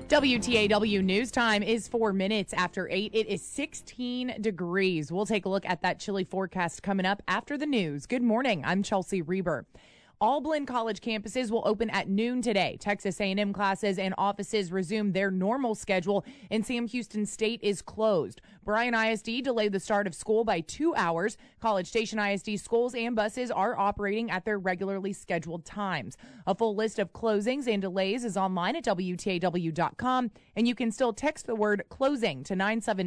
WTAW News Time is 4 minutes after 8. It is 16 degrees. We'll take a look at that chilly forecast coming up after the news. Good morning. I'm Chelsea Reber. All Blinn College campuses will open at noon today. Texas A&M classes and offices resume their normal schedule, and Sam Houston State is closed. Bryan ISD delayed the start of school by 2 hours. College Station ISD schools and buses are operating at their regularly scheduled times. A full list of closings and delays is online at WTAW.com, and you can still text the word closing to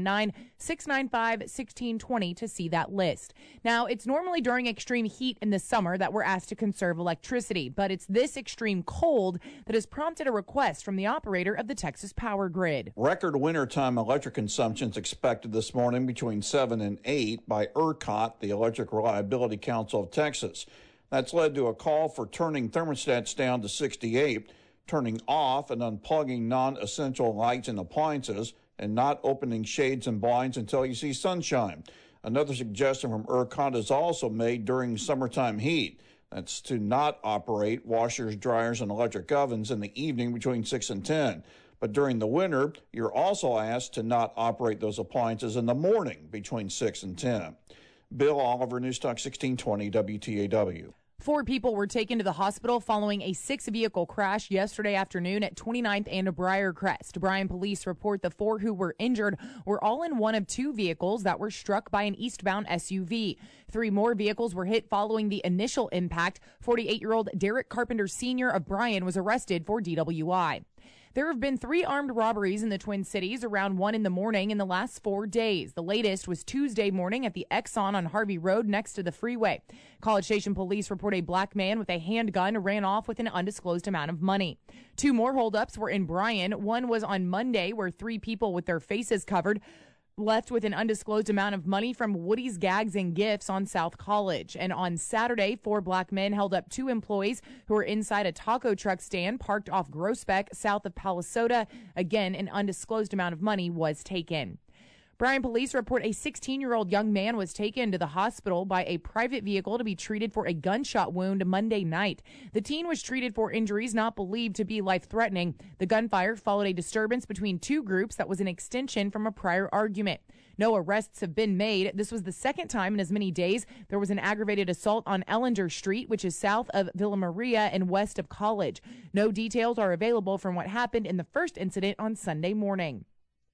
979-695-1620 to see that list. Now, it's normally during extreme heat in the summer that we're asked to conserve electricity, but it's this extreme cold that has prompted a request from the operator of the Texas Power Grid. Record wintertime electric consumption is expected this morning between 7 and 8 by ERCOT, the Electric Reliability Council of Texas. That's led to a call for turning thermostats down to 68, turning off and unplugging non-essential lights and appliances, and not opening shades and blinds until you see sunshine. Another suggestion from ERCOT is also made during summertime heat. That's to not operate washers, dryers, and electric ovens in the evening between 6 and 10. But during the winter, you're also asked to not operate those appliances in the morning between 6 and 10. Bill Oliver, News Talk 1620 WTAW. 4 people were taken to the hospital following a 6-vehicle crash yesterday afternoon at 29th and Briarcrest. Bryan police report the 4 who were injured were all in one of 2 vehicles that were struck by an eastbound SUV. 3 more vehicles were hit following the initial impact. 48-year-old Derek Carpenter Sr. of Bryan was arrested for DWI. There have been 3 armed robberies in the Twin Cities around 1 in the morning in the last 4 days. The latest was Tuesday morning at the Exxon on Harvey Road next to the freeway. College Station police report a black man with a handgun ran off with an undisclosed amount of money. 2 more holdups were in Bryan. One was on Monday, where 3 people with their faces covered left with an undisclosed amount of money from Woody's Gags and Gifts on South College. And on Saturday, 4 black men held up 2 employees who were inside a taco truck stand parked off Groesbeck, south of Palo Soda. Again, an undisclosed amount of money was taken. Bryan police report a 16-year-old young man was taken to the hospital by a private vehicle to be treated for a gunshot wound Monday night. The teen was treated for injuries not believed to be life-threatening. The gunfire followed a disturbance between 2 groups that was an extension from a prior argument. No arrests have been made. This was the second time in as many days there was an aggravated assault on Ellinger Street, which is south of Villa Maria and west of College. No details are available from what happened in the first incident on Sunday morning.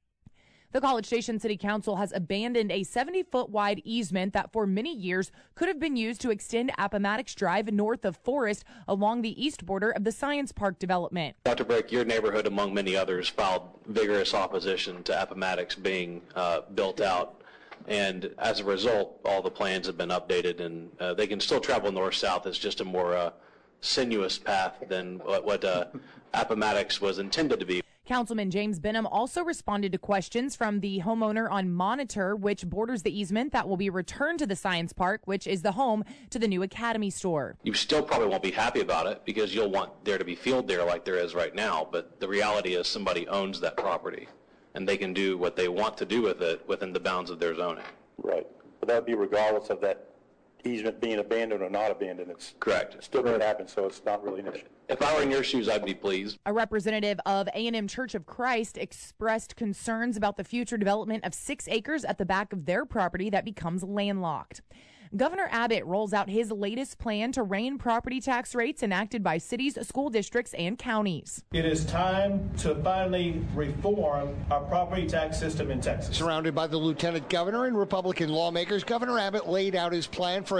The College Station City Council has abandoned a 70-foot wide easement that for many years could have been used to extend Appomattox Drive north of Forest along the east border of the Science Park development. Dr. Brick, your neighborhood, among many others, filed vigorous opposition to Appomattox being built out. And as a result, all the plans have been updated, and they can still travel north-south. It's just a more sinuous path than what Appomattox was intended to be. Councilman James Benham also responded to questions from the homeowner on Monitor, which borders the easement that will be returned to the Science Park, which is the home to the new Academy store. You still probably won't be happy about it because you'll want there to be field there like there is right now, but the reality is somebody owns that property, and they can do what they want to do with it within the bounds of their zoning. Right. But that would be regardless of that easement being abandoned or not abandoned. It's correct. It's still going to happen, so it's not really an issue. If I were in your shoes, I'd be pleased. A representative of A&M Church of Christ expressed concerns about the future development of 6 acres at the back of their property that becomes landlocked. Governor Abbott rolls out his latest plan to rein property tax rates enacted by cities, school districts, and counties. It is time to finally reform our property tax system in Texas. Surrounded by the lieutenant governor and Republican lawmakers, Governor Abbott laid out his plan for a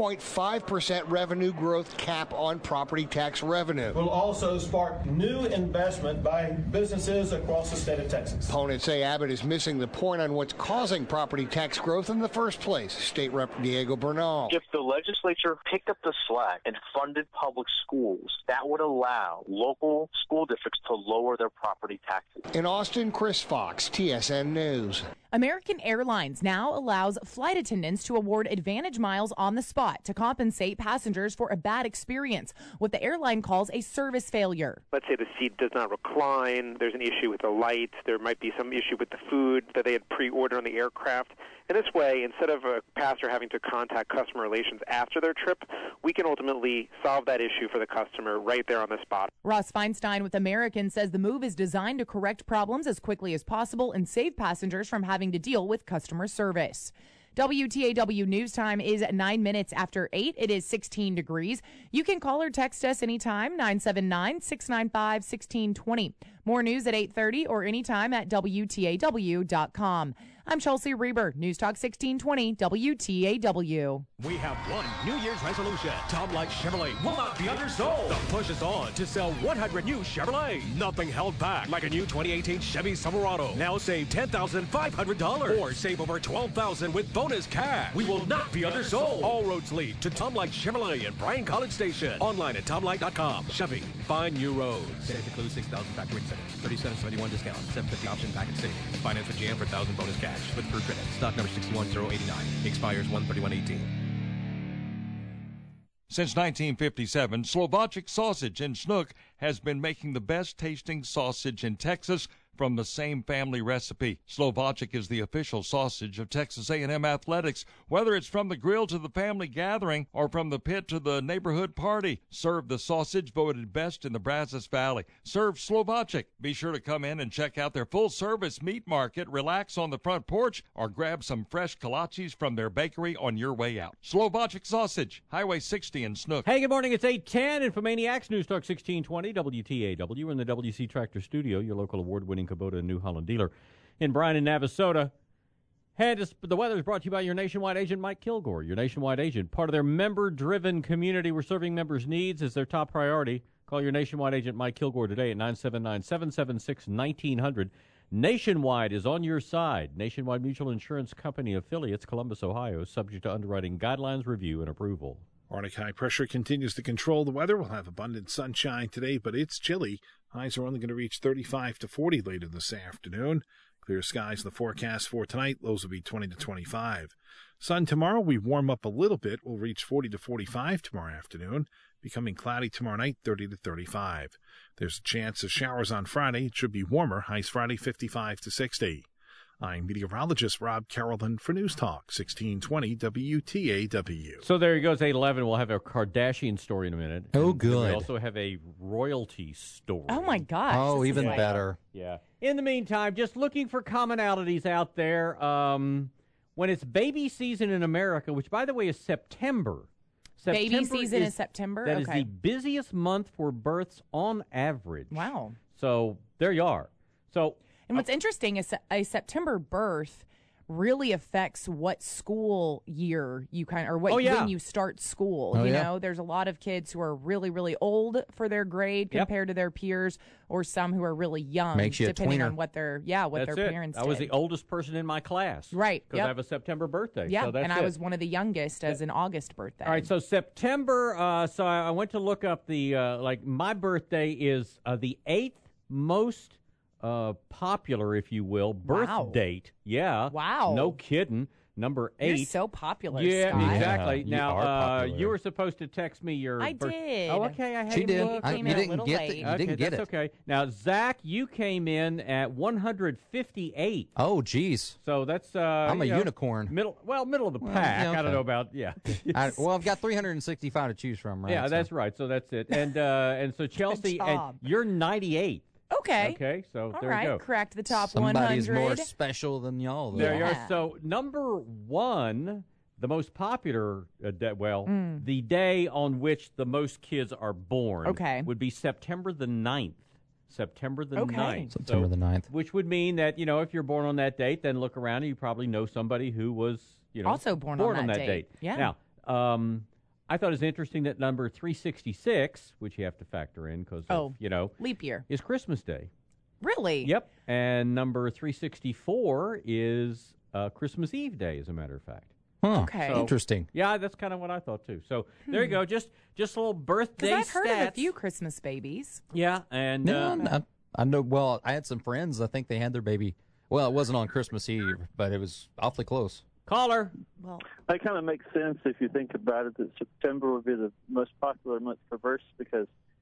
2.5% revenue growth cap on property tax revenue. It will also spark new investment by businesses across the state of Texas. Opponents say Abbott is missing the point on what's causing property tax growth in the first place. State Rep. Diego Bernal. If the legislature picked up the slack and funded public schools, that would allow local school districts to lower their property taxes. In Austin, Chris Fox, TSN News. American Airlines now allows flight attendants to award Advantage miles on the spot to compensate passengers for a bad experience, what the airline calls a service failure. Let's say the seat does not recline, there's an issue with the lights, there might be some issue with the food that they had pre-ordered on the aircraft, In this way, instead of a passenger having to contact customer relations after their trip, we can ultimately solve that issue for the customer right there on the spot. Ross Feinstein with American says the move is designed to correct problems as quickly as possible and save passengers from having to deal with customer service. WTAW News Time is 9 minutes after 8. It is 16 degrees. You can call or text us anytime, 979-695-1620. More news at 8:30 or anytime at WTAW.com. I'm Chelsea Reber, News Talk 1620, WTAW. We have one New Year's resolution. Tom Light Chevrolet will not be undersold. The push is on to sell 100 new Chevrolet. Nothing held back, like a new 2018 Chevy Silverado. Now save $10,500 or save over $12,000 with bonus cash. We will not be undersold. All roads lead to Tom Light Chevrolet in Bryan College Station. Online at tomlight.com. Chevy, find new roads. Sales includes $6,000 factory incentives, $37.71 discount, $750 option package savings. Finance with GM for $1,000 bonus cash with approved credit. Stock number 61089. Expires 1/31/18. Since 1957, Slovacek Sausage in Snook has been making the best tasting sausage in Texas from the same family recipe. Slovacek is the official sausage of Texas A&M Athletics. Whether it's from the grill to the family gathering or from the pit to the neighborhood party, serve the sausage voted best in the Brazos Valley. Serve Slovacek. Be sure to come in and check out their full-service meat market, relax on the front porch, or grab some fresh kolaches from their bakery on your way out. Slovacek Sausage, Highway 60 in Snook. Hey, good morning. It's 8:10 and for Maniacs, News Talk 1620, WTAW in the WC Tractor Studio, your local award-winning Kubota and New Holland dealer in Bryan and Navasota. The weather is brought to you by your Nationwide agent, Mike Kilgore. Your Nationwide agent, part of their member-driven community. We're serving members' needs is their top priority. Call your Nationwide agent, Mike Kilgore, today at 979-776-1900. Nationwide is on your side. Nationwide Mutual Insurance Company affiliates, Columbus, Ohio, subject to underwriting guidelines, review, and approval. Arctic high pressure continues to control the weather. We'll have abundant sunshine today, but it's chilly. Highs are only going to reach 35 to 40 later this afternoon. Clear skies in the forecast for tonight. Lows will be 20 to 25. Sun tomorrow, we warm up a little bit. We'll reach 40 to 45 tomorrow afternoon. Becoming cloudy tomorrow night, 30 to 35. There's a chance of showers on Friday. It should be warmer. Highs Friday, 55 to 60. I'm meteorologist Rob Carolyn for News Talk 1620 WTAW. So there you go. It's 8:11. We'll have a Kardashian story in a minute. Oh, and good. We also have a royalty story. Oh, my gosh. Oh, even better. Yeah. In the meantime, just looking for commonalities out there. When it's baby season in America, which, by the way, is September. Baby season is September? That is the busiest month for births on average. Wow. So there you are. And what's interesting is a September birth really affects what school year you when you start school. You know, there's a lot of kids who are really, really old for their grade compared to their peers, or some who are really young, depending on what their parents did. I was the oldest person in my class. Right. Because I have a September birthday. Yeah, so and I was one of the youngest as an August birthday. All right, so September, so I went to look up my birthday is the 8th most popular, if you will, birth date. Yeah. Wow. No kidding. Number 8. You're so popular, Yeah, Scott. exactly. You now, are popular. you were supposed to text me your I did. Oh, okay. I had She to did. look. You didn't get it. You didn't get that's it. okay. Now, Zach, you came in at 158. Oh, geez. So that's I'm a unicorn. Middle of the pack. yeah, I don't okay. know about I've got 365 to choose from, right? Yeah, that's right. So that's it. And so Chelsea, and you're 98. Okay. Okay, so All there right, you go. Cracked the top Somebody's 100. more special than y'all. Though. There you are. So number 1, the most popular, the day on which the most kids are born would be September the 9th. September the 9th. September the 9th. Which would mean that, if you're born on that date, then look around and you probably know somebody who was, also born on that date. Yeah. Now, I thought it was interesting that number 366, which you have to factor in because leap year, is Christmas Day. Really? Yep. And number 364 is Christmas Eve Day, as a matter of fact. Huh. Okay. So, interesting. Yeah, that's kind of what I thought too. So there you go. Just a little birthday I've heard stats. of a few Christmas babies. Yeah, and I know. Well, I had some friends. I think they had their baby. Well, it wasn't on Christmas Eve, but it was awfully close. Caller. Well, that kind of makes sense if you think about it, that September would be the most popular month for births because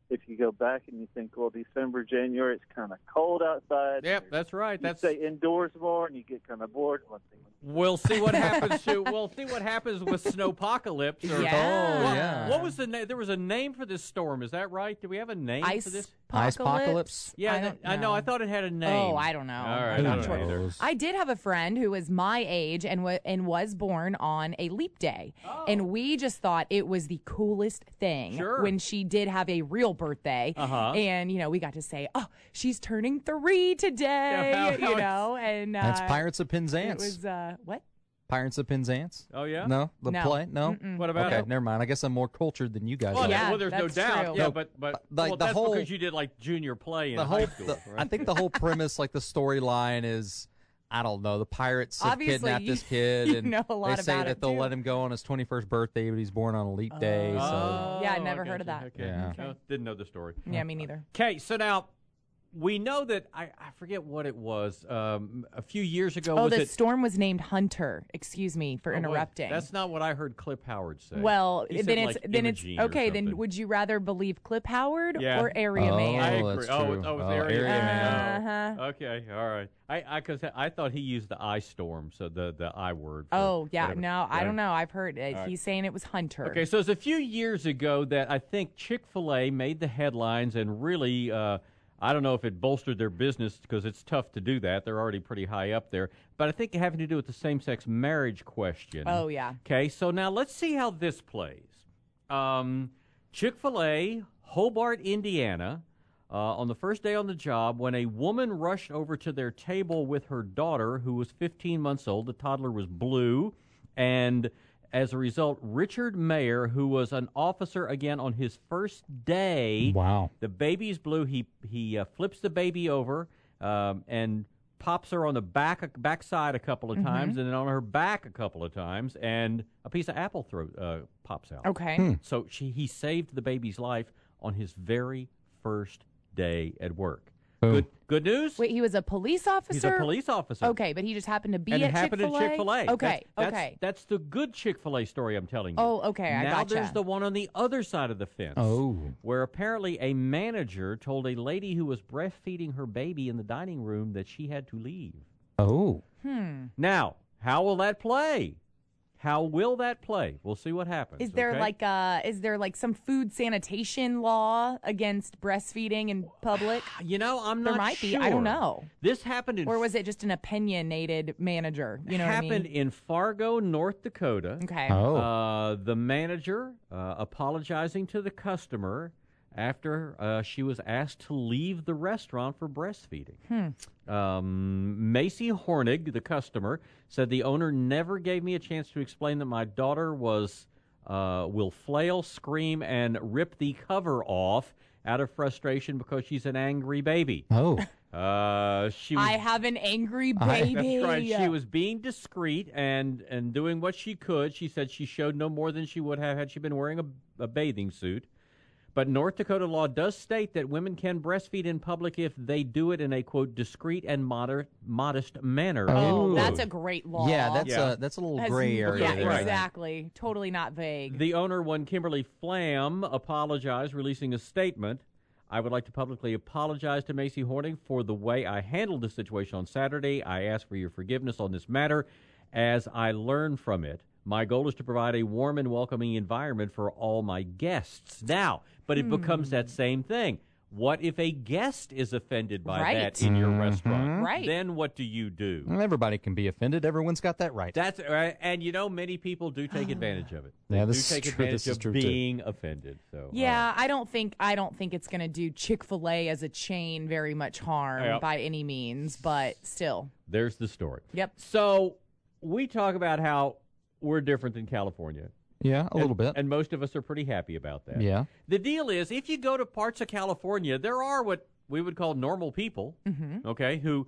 if you go back and you think, well, December, January, it's kind of cold outside. Yep, that's right. You stay indoors more, and you get kind of bored. We'll see what happens with snowpocalypse. What was the name? There was a name for this storm. Is that right? Do we have a name for this? Icepocalypse? Yeah, I know. I thought it had a name. Oh, I don't know. All right, I'm not I don't know sure. either. I did have a friend who was my age and was born on a leap day, and we just thought it was the coolest thing when she did have a real birthday. And we got to say, "Oh, she's turning 3 today," and that's Pirates of Penzance. It was what? Pirates of Penzance? Oh, yeah? No? The No. play? No? Mm-mm. What about Okay, it? never mind. I guess I'm more cultured than you guys Well, are. there's no doubt. true. Yeah, but like the that's whole- because you did like junior play in The high whole, school. the- right? I think the whole premise, like the storyline is, I don't know, the pirates have Obviously, kidnapped this kid, you and know a lot they say about that it, they'll too. let him go on his 21st birthday, but he's born on a leap day. So Yeah, I never heard of gotcha. that. Okay. Yeah. No, didn't know the story. Yeah, me neither. Okay, so now we know that I forget what it was. A few years ago, was the it? storm was named Hunter. Excuse me for Oh, wait, interrupting. that's not what I heard Clip Howard say. Well, He said, then like, it's Imogene or okay. Then something. would you rather believe Clip Howard Yeah. or Area Man? I Oh, agree. that's Oh, true. it's Oh, Area Area Man. Man. Okay, all right. I thought he used the I storm, so the I word. for Oh yeah, whatever. no, I Yeah. don't know. I've heard it. All right. He's saying it was Hunter. Okay, so it's a few years ago that I think Chick-fil-A made the headlines and really, I don't know if it bolstered their business because it's tough to do that. They're already pretty high up there. But I think having to do with the same-sex marriage question. Oh, yeah. Okay, so now let's see how this plays. Chick-fil-A, Hobart, Indiana, on the first day on the job, when a woman rushed over to their table with her daughter, who was 15 months old. The toddler was blue, and as a result, Richard Mayer, who was an officer again on his first day, wow, the baby's blue. He flips the baby over and pops her on the backside a couple of times, and then on her back a couple of times, and a piece of apple pops out. Okay. So he saved the baby's life on his very first day at work. Good news? Wait, he was a police officer? He's a police officer. Okay, but he just happened to be And at it happened Chick-fil-A? at Chick-fil-A. Okay, okay. That's the good Chick-fil-A story I'm telling you. Oh, okay, I Now gotcha. there's the one on the other side of the fence. Oh. Where apparently a manager told a lady who was breastfeeding her baby in the dining room that she had to leave. Oh. Now, how will that play? How will that play? We'll see what happens. Is there okay? like some food sanitation law against breastfeeding in public? You know, I'm There not might sure. be. I don't know. This happened in Or was it just an opinionated manager? You know what I happened mean? in Fargo, North Dakota. Okay. Oh. The manager apologizing to the customer after she was asked to leave the restaurant for breastfeeding. Macy Hornig, the customer, said the owner never gave me a chance to explain that my daughter will flail, scream, and rip the cover off out of frustration because she's an angry baby. Oh. She was, I have an angry baby. That's right. She was being discreet and doing what she could. She said she showed no more than she would have had she been wearing a bathing suit. But North Dakota law does state that women can breastfeed in public if they do it in a, quote, discreet and modest manner. Oh, that's a great law. Yeah, that's a little gray area. Yeah, there. exactly. Totally not vague. The owner, one Kimberly Flam, apologized, releasing a statement. I would like to publicly apologize to Macy Horning for the way I handled the situation on Saturday. I ask for your forgiveness on this matter as I learn from it. My goal is to provide a warm and welcoming environment for all my guests. Now, but it becomes that same thing. What if a guest is offended by that in your restaurant? Right. Then what do you do? Well, everybody can be offended. Everyone's got that right. That's right. And you know, many people do take advantage of it. Yeah, They this do is take true. advantage This is of true, too. being offended. So Yeah, I don't think it's going to do Chick-fil-A as a chain very much harm by any means, but still. there's the story. Yep. So we talk about how we're different than California. Yeah, a little bit. And most of us are pretty happy about that. Yeah. The deal is, if you go to parts of California, there are what we would call normal people, okay, who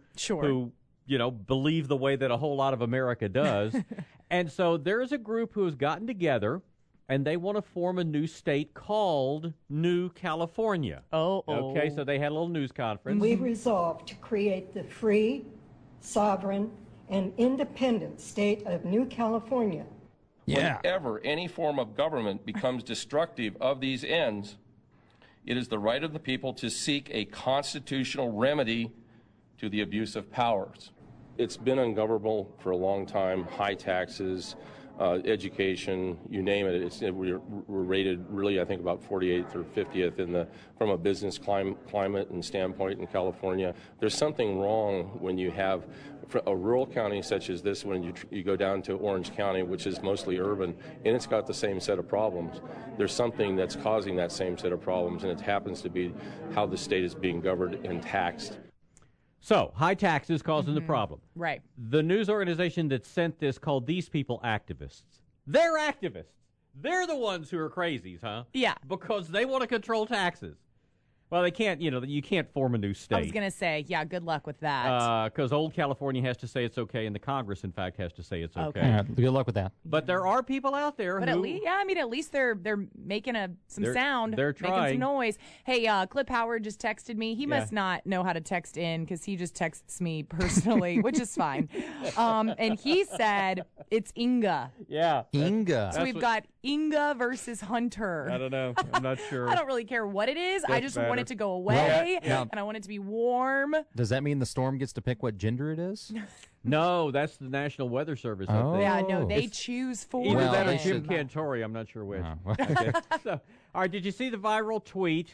believe the way that a whole lot of America does. And so there's a group who has gotten together, and they want to form a new state called New California. Okay, so they had a little news conference. We resolved to create the free, sovereign, and independent state of New California. Whenever any form of government becomes destructive of these ends, It is the right of the people to seek a constitutional remedy to the abuse of powers. It's been ungovernable for a long time. High taxes, education, you name it. We're rated really, I think, about 48th or 50th from a business climate and standpoint in California. There's something wrong when you have a rural county such as this, when you go down to Orange County, which is mostly urban, and it's got the same set of problems. There's something that's causing that same set of problems, and it happens to be how the state is being governed and taxed. So, high taxes causing the problem. Right. The news organization that sent this called these people activists. They're activists. They're the ones who are crazies, huh? Yeah. Because they want to control taxes. Well, they can't, you can't form a new state. I was going to say, yeah, good luck with that. Because old California has to say it's okay, and the Congress, in fact, has to say it's okay. Yeah, good luck with that. But there are people out there But who... at least they're making some sound. They're making trying. some noise. Hey, Clip Howard just texted me. He must not know how to text in because he just texts me personally, which is fine. And he said it's Inga. Yeah. Inga. So we've got Inga versus Hunter. I don't know. I'm not sure. I don't really care what it is. I just want it to go away, and I want it to be warm. Does that mean the storm gets to pick what gender it is? No, that's the National Weather Service. Oh. Yeah, no, they choose for Either it. that or Jim Cantori. I'm not sure which. Okay. So, all right, did you see the viral tweet?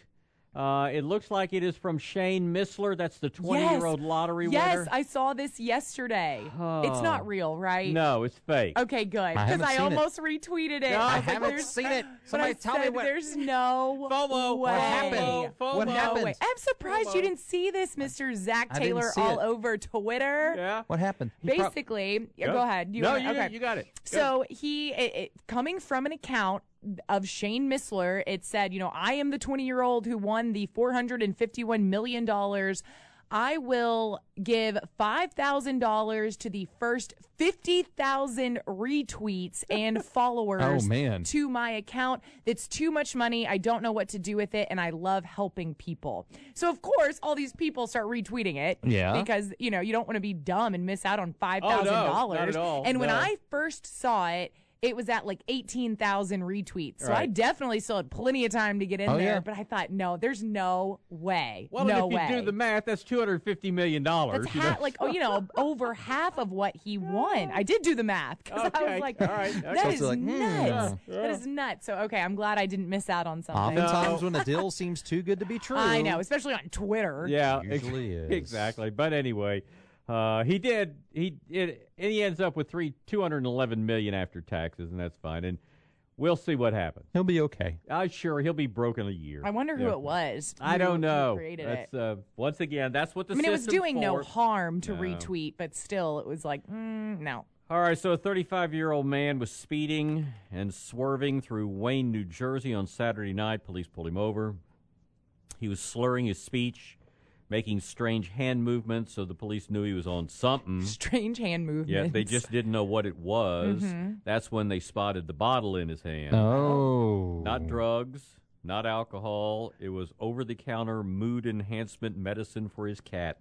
It looks like it is from Shane Missler. That's the 20-year-old lottery winner. Yes, I saw this yesterday. It's not real, right? No, it's fake. Okay, good. Because I almost retweeted it. No, I haven't seen it. Somebody tell me what. There's no FOMO. way. What happened? What happened? Way. I'm surprised you didn't see this, Mr. Zach I didn't Taylor, see all it. over Twitter. Yeah. What happened? Basically, go ahead. You got it. So coming from an account of Shane Missler, it said, I am the 20-year-old who won the $451 million. I will give $5,000 to the first 50,000 retweets and followers to my account. It's too much money. I don't know what to do with it, and I love helping people. So, of course, all these people start retweeting it because, you don't want to be dumb and miss out on $5,000. Not at all. And when I first saw it, it was at like 18,000 retweets. So I definitely still had plenty of time to get in there. Yeah. But I thought, no, there's no way. Well, no if way. you do the math, that's $250 million. That's over half of what he won. I did do the math because I was like, that is nuts. That is nuts. So, okay, I'm glad I didn't miss out on something. Oftentimes when a deal seems too good to be true. I know, especially on Twitter. Yeah, usually is. Exactly. But anyway, he ends up with $211 million after taxes, and that's fine. And we'll see what happens. He'll be okay. I'm sure he'll be broke in a year. I wonder who it was. I don't know. Who created it. Once again, that's what the it was system's doing for. no harm to retweet, but still, it was like, no. All right, so a 35-year-old man was speeding and swerving through Wayne, New Jersey on Saturday night. Police pulled him over. He was slurring his speech, making strange hand movements, so the police knew he was on something. Strange hand movements. Yeah, they just didn't know what it was. That's when they spotted the bottle in his hand. Oh. Not drugs, not alcohol. It was over-the-counter mood enhancement medicine for his cat.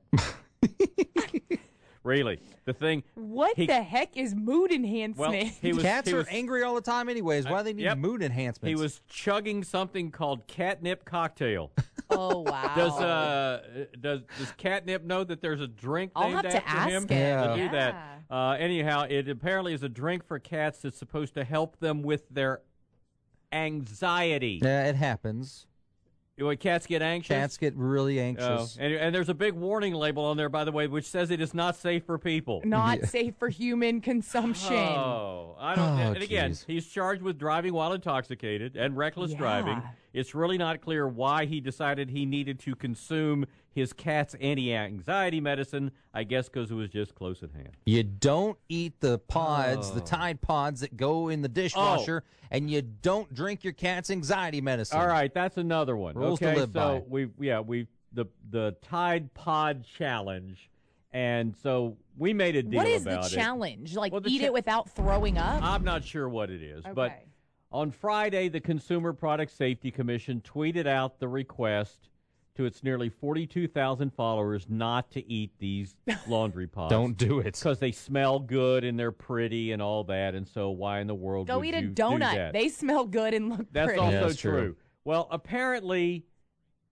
Really. The thing... What the heck is mood enhancement? Well, Cats are angry all the time anyways. Why do they need mood enhancements? He was chugging something called catnip cocktail. Oh, wow. Does catnip know that there's a drink I'll named have to after him? ask him. To do that. Anyhow, it apparently is a drink for cats that's supposed to help them with their anxiety. Yeah, it happens. When cats get anxious? Cats get really anxious. And there's a big warning label on there, by the way, which says it is not safe for people. Not safe for human consumption. Oh, I don't. And again, he's charged with driving while intoxicated and reckless driving. It's really not clear why he decided he needed to consume his cat's anti-anxiety medicine. I guess because it was just close at hand. You don't eat the pods, the Tide Pods that go in the dishwasher, and you don't drink your cat's anxiety medicine. All right, that's another one. Rules to live by. We the Tide Pod challenge. And so we made a deal about it. What is the challenge? Like eat it without throwing up? I'm not sure what it is. Okay. But on Friday, the Consumer Product Safety Commission tweeted out the request to its nearly 42,000 followers not to eat these laundry pods. Don't do it. Because they smell good and they're pretty and all that. And so why in the world Go would eat a you donut. do that? They smell good and look That's pretty. also true. Well, apparently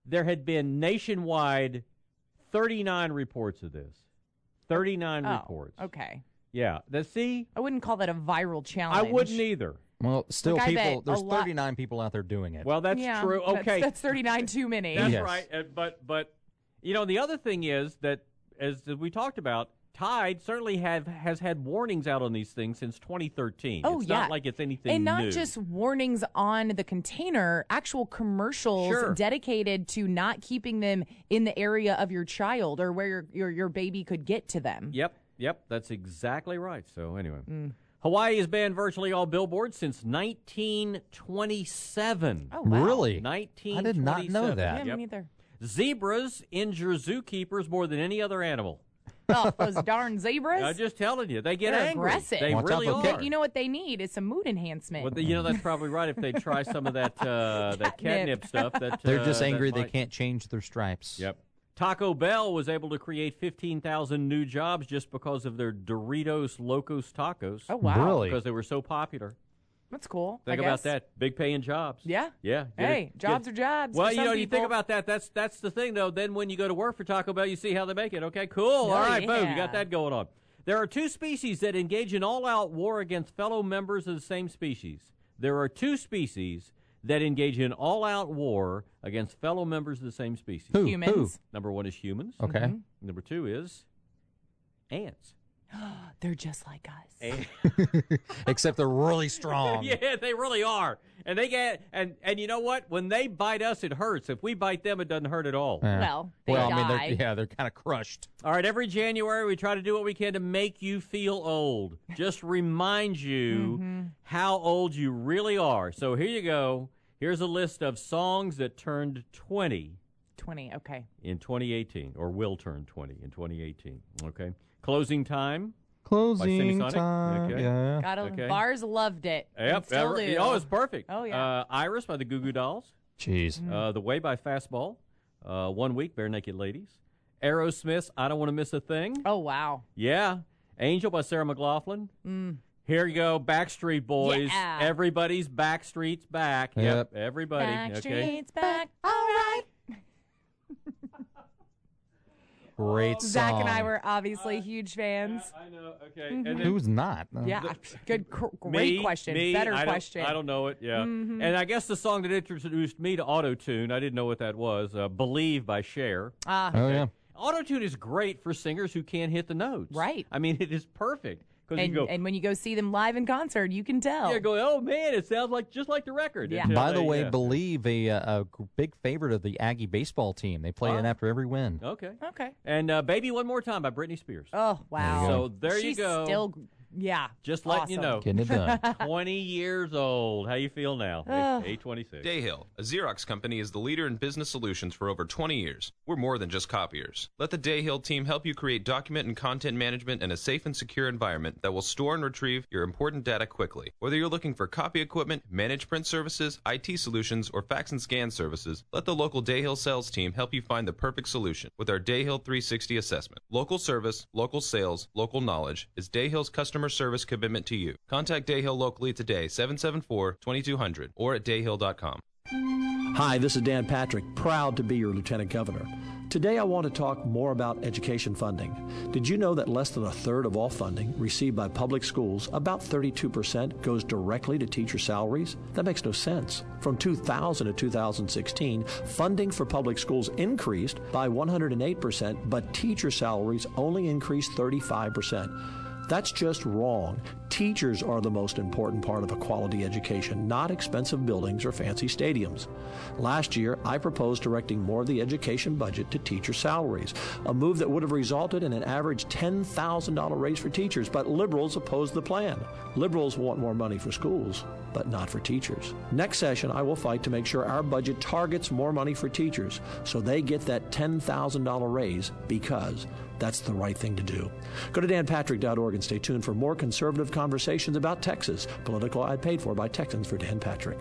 there had been nationwide 39 reports of this. 39 reports. Okay. Yeah. See? I wouldn't call that a viral challenge. I wouldn't either. Well, still, Like, there's 39 people out there doing it. Well, that's true. Okay. That's 39 too many. That's right. But the other thing is that, as we talked about, Tide certainly has had warnings out on these things since 2013. Oh, it's yeah. not like it's anything and not new. just warnings on the container, actual commercials dedicated to not keeping them in the area of your child or where your baby could get to them. Yep, that's exactly right. So anyway, Hawaii has banned virtually all billboards since 1927. Oh, wow. Really? 1927. I did not know that. Yeah, me neither. Zebras injure zookeepers more than any other animal. Oh, those darn zebras. I'm just telling you, they get They're angry. aggressive. They really are. You know what they need is some mood enhancement. Well, that's probably right. If they try some of that that catnip stuff, they're just angry they can't change their stripes. Yep. Taco Bell was able to create 15,000 new jobs just because of their Doritos Locos Tacos. Oh, wow. Really? Because they were so popular. That's cool. Think about that. Big paying jobs. Yeah. Yeah. Hey, jobs are jobs. Well, for some you people. think about that. That's the thing, though. Then when you go to work for Taco Bell, you see how they make it. Okay, cool. All right, boom. You got that going on. There are two species that engage in all-out war against fellow members of the same species. There are two species that engage in all-out war against fellow members of the same species. Who? Humans. Number one is humans. Okay. Mm-hmm. Number two is ants. They're just like us. Except they're really strong. Yeah, they really are. And they get and you know what? When they bite us, it hurts. If we bite them, it doesn't hurt at all. Well, they I die. mean, they're kind of crushed. All right, every January we try to do what we can to make you feel old. Just remind you how old you really are. So here you go. Here's a list of songs that turned 20. 20, okay. In 2018, or will turn 20 in 2018. Okay. Closing Time. Closing by Semisonic. time. Okay. Yeah. Bars loved it. Yep. And still do. Oh, it's perfect. Oh, yeah. Iris by the Goo Goo Dolls. Jeez. The Way by Fastball. 1 Week, Bare Naked Ladies. Aerosmith's I Don't Want to Miss a Thing. Oh, wow. Yeah. Angel by Sarah McLachlan. Here you go, Backstreet Boys. Yeah. Everybody's Backstreet's back. Yep. Everybody. Backstreet's back. All right. Great song. Zach and I were obviously huge fans. I know. Okay. And then Who's not? Yeah. Great question. Better question. I don't know it. Yeah. And I guess the song that introduced me to Auto-Tune, I didn't know what that was. Believe by Cher. Ah. Oh, yeah. Auto-Tune is great for singers who can't hit the notes. Right. I mean, it is perfect. And when you go see them live in concert, you can tell. Yeah, go, oh, man, it sounds just like the record. Yeah. By the way, Believe, a big favorite of the Aggie baseball team. They play it after every win. Okay. Okay. And Baby One More Time by Britney Spears. Oh, wow. So there you She's go. Still, yeah. Just letting you know. Getting it done. 20 years old. How you feel now? 826. Dayhill, a Xerox company, is the leader in business solutions for over 20 years. We're more than just copiers. Let the Dayhill team help you create document and content management in a safe and secure environment that will store and retrieve your important data quickly. Whether you're looking for copy equipment, managed print services, IT solutions, or fax and scan services, let the local Dayhill sales team help you find the perfect solution with our Dayhill 360 assessment. Local service, local sales, local knowledge is Dayhill's customer service commitment to you. Contact Dayhill locally today, 774-2200, or at dayhill.com. Hi, this is Dan Patrick, proud to be your Lieutenant Governor. Today I want to talk more about education funding. Did you know that less than a third of all funding received by public schools, about 32%, goes directly to teacher salaries? That makes no sense. From 2000 to 2016, funding for public schools increased by 108%, but teacher salaries only increased 35%. That's just wrong. Teachers are the most important part of a quality education, not expensive buildings or fancy stadiums. Last year, I proposed directing more of the education budget to teacher salaries, a move that would have resulted in an average $10,000 raise for teachers, but liberals opposed the plan. Liberals want more money for schools, but not for teachers. Next session, I will fight to make sure our budget targets more money for teachers so they get that $10,000 raise, because that's the right thing to do. Go to danpatrick.org and stay tuned for more conservative conversations about Texas. Political ad paid for by Texans for Dan Patrick.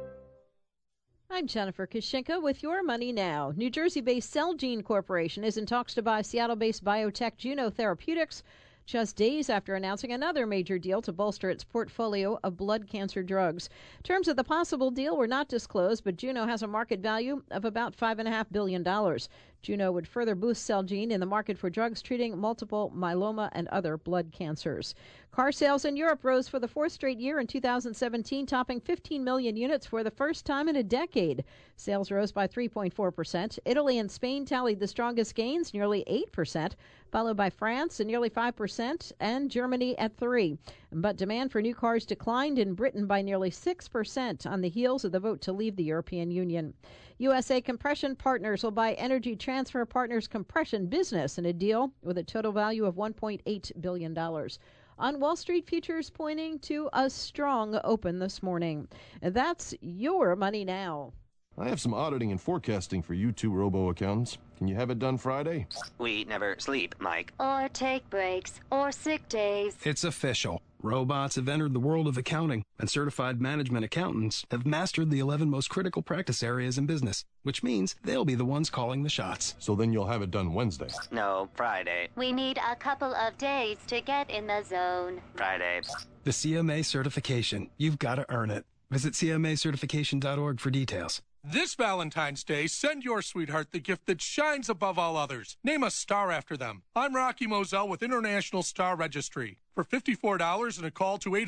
I'm Jennifer Kushinka with Your Money Now. New Jersey-based Celgene Corporation is in talks to buy Seattle-based biotech Juno Therapeutics. just days after announcing another major deal to bolster its portfolio of blood cancer drugs. Terms of the possible deal were not disclosed, but Juno has a market value of about $5.5 billion. Juno would further boost Celgene in the market for drugs treating multiple myeloma and other blood cancers. Car sales in Europe rose for the fourth straight year in 2017, topping 15 million units for the first time in a decade. Sales rose by 3.4%. Italy and Spain tallied the strongest gains, nearly 8%, followed by France at nearly 5% and Germany at 3%. But demand for new cars declined in Britain by nearly 6% on the heels of the vote to leave the European Union. USA Compression Partners will buy Energy Transfer Partners compression business in a deal with a total value of $1.8 billion. On Wall Street, futures pointing to a strong open this morning. That's your money now. I have some auditing and forecasting for you two robo-accountants. Can you have it done Friday? We never sleep, Mike. Or take breaks, or sick days. It's official. Robots have entered the world of accounting, and certified management accountants have mastered the 11 most critical practice areas in business, which means they'll be the ones calling the shots. So then you'll have it done Wednesday. No, Friday. We need a couple of days to get in the zone. Friday. The CMA certification. You've got to earn it. Visit cmacertification.org for details. This Valentine's Day, send your sweetheart the gift that shines above all others. Name a star after them. I'm Rocky Moselle with International Star Registry. For $54 and a call to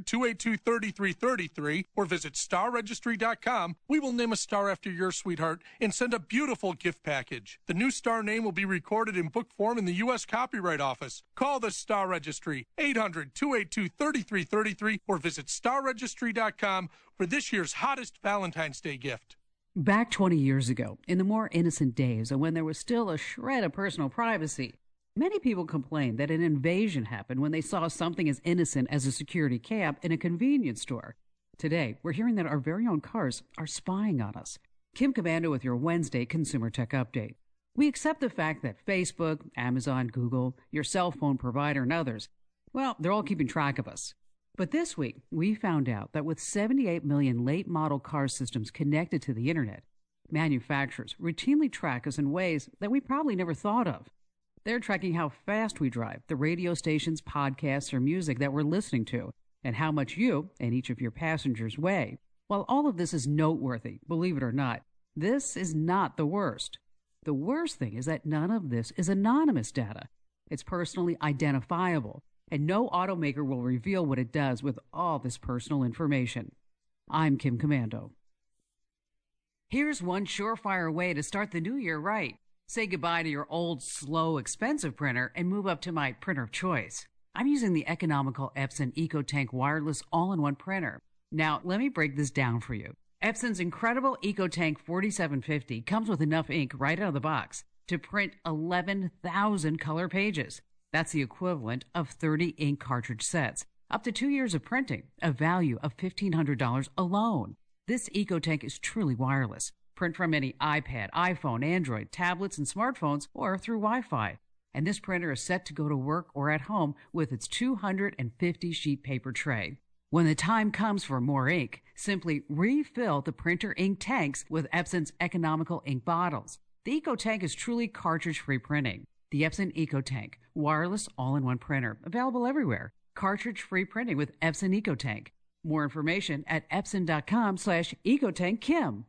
800-282-3333 or visit starregistry.com, we will name a star after your sweetheart and send a beautiful gift package. The new star name will be recorded in book form in the U.S. Copyright Office. Call the Star Registry, 800-282-3333 or visit starregistry.com for this year's hottest Valentine's Day gift. Back 20 years ago, in the more innocent days and when there was still a shred of personal privacy, many people complained that an invasion happened when they saw something as innocent as a security cam in a convenience store. Today, we're hearing that our very own cars are spying on us. Kim Komando with your Wednesday Consumer Tech Update. We accept the fact that Facebook, Amazon, Google, your cell phone provider, and others, well, they're all keeping track of us. But this week, we found out that with 78 million late-model car systems connected to the internet, manufacturers routinely track us in ways that we probably never thought of. They're tracking how fast we drive, the radio stations, podcasts, or music that we're listening to, and how much you and each of your passengers weigh. While all of this is noteworthy, believe it or not, this is not the worst. The worst thing is that none of this is anonymous data. It's personally identifiable, and no automaker will reveal what it does with all this personal information. I'm Kim Komando. Here's one surefire way to start the new year right. Say goodbye to your old, slow, expensive printer and move up to my printer of choice. I'm using the economical Epson EcoTank wireless all-in-one printer. Now, let me break this down for you. Epson's incredible EcoTank 4750 comes with enough ink right out of the box to print 11,000 color pages. That's the equivalent of 30 ink cartridge sets. Up to 2 years of printing, a value of $1,500 alone. This EcoTank is truly wireless. Print from any iPad, iPhone, Android, tablets, and smartphones, or through Wi-Fi. And this printer is set to go to work or at home with its 250-sheet paper tray. When the time comes for more ink, simply refill the printer ink tanks with Epson's economical ink bottles. The EcoTank is truly cartridge-free printing. The Epson EcoTank, wireless all-in-one printer, available everywhere. Cartridge-free printing with Epson EcoTank. More information at epson.com/EcoTankKim.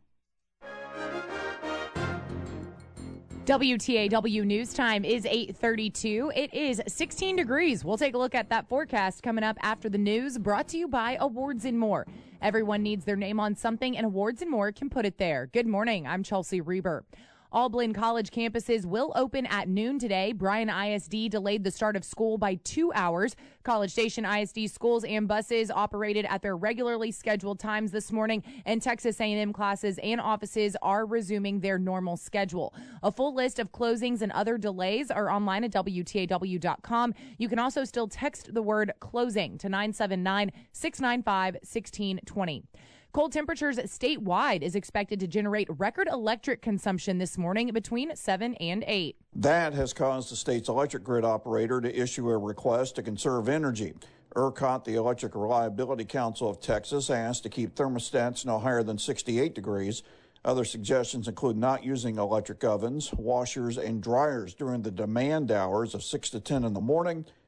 WTAW News Time is 8:32. It is 16 degrees. We'll take a look at that forecast coming up after the news, brought to you by Awards and More. Everyone needs their name on something, and Awards and More can put it there. Good morning. I'm Chelsea Reber. All Blinn College campuses will open at noon today. Bryan ISD delayed the start of school by 2 hours. College Station ISD schools and buses operated at their regularly scheduled times this morning, and Texas A&M classes and offices are resuming their normal schedule. A full list of closings and other delays are online at WTAW.com. You can also still text the word closing to 979-695-1620. Cold temperatures statewide is expected to generate record electric consumption this morning between 7 and 8. That has caused the state's electric grid operator to issue a request to conserve energy. ERCOT, the Electric Reliability Council of Texas, asked to keep thermostats no higher than 68 degrees. Other suggestions include not using electric ovens, washers, and dryers during the demand hours of 6 to 10 in the morning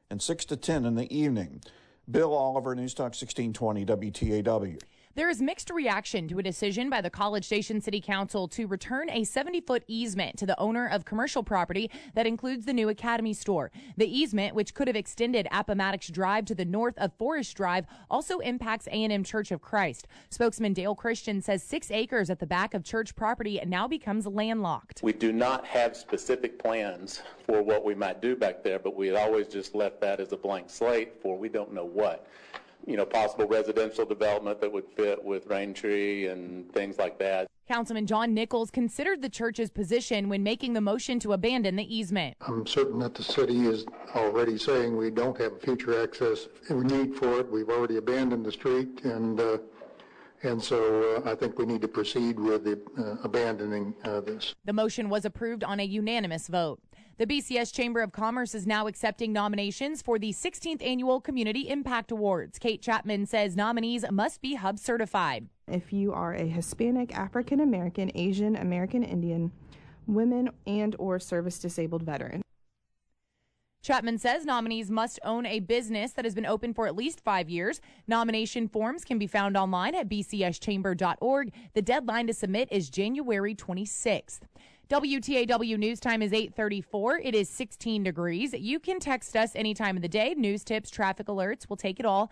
and 6 to 10 in the evening. Bill Oliver, News Talk 1620 WTAW. There is mixed reaction to a decision by the College Station City Council to return a 70-foot easement to the owner of commercial property that includes the new Academy store. The easement, which could have extended Appomattox Drive to the north of Forest Drive, also impacts A&M Church of Christ. Spokesman Dale Christian says 6 acres at the back of church property now becomes landlocked. We do not have specific plans for what we might do back there, but we had always just left that as a blank slate for we don't know what. Possible residential development that would fit with Raintree and things like that. Councilman John Nichols considered the church's position when making the motion to abandon the easement. I'm certain that the city is already saying we don't have future access need for it. We've already abandoned the street, and so I think we need to proceed with abandoning this. The motion was approved on a unanimous vote. The BCS Chamber of Commerce is now accepting nominations for the 16th Annual Community Impact Awards. Kate Chapman says nominees must be Hub certified. If you are a Hispanic, African American, Asian, American Indian, women, and or service-disabled veteran. Chapman says nominees must own a business that has been open for at least 5 years. Nomination forms can be found online at bcschamber.org. The deadline to submit is January 26th. WTAW News Time is 8:34. It is 16 degrees. You can text us any time of the day. News tips, traffic alerts. We'll take it all.